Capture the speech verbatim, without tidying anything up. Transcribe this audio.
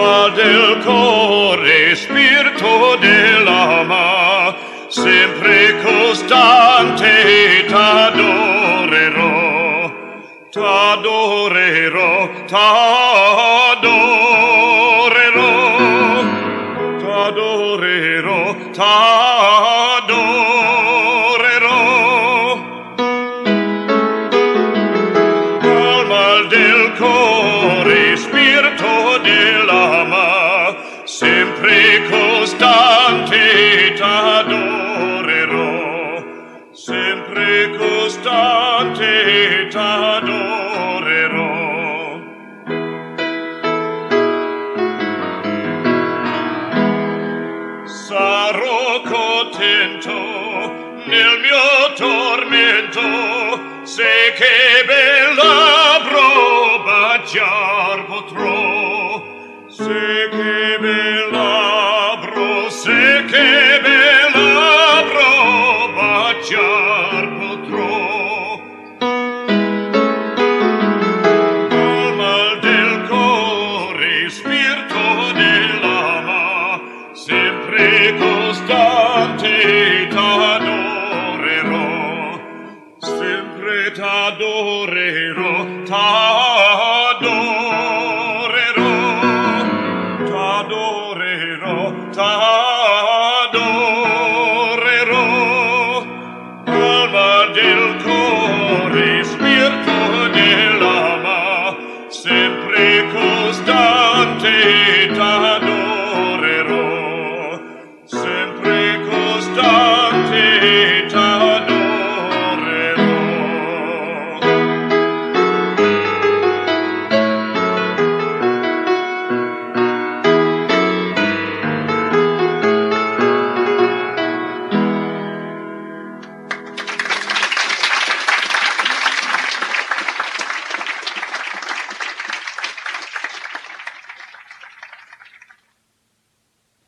Alma del core, spirito dell'ama, sempre costante t'adorerò, t'adorerò, t'adorerò, t'adorerò, t'adorerò. Alma del core, spirito dell'ama, sempre costante t'adorerò, sempre costante t'adorerò. Sarò contento nel mio tormento, se che bella prova baciar potrò, se che bella pro, se che bella pro baciar potrò. Alma del core, spirito dell'ama, sempre costante t'adorerò, sempre t'adorerò, t'adorerò, t'adorerò, t'adorerò. Alma del core, spirito dell'ama, sempre costante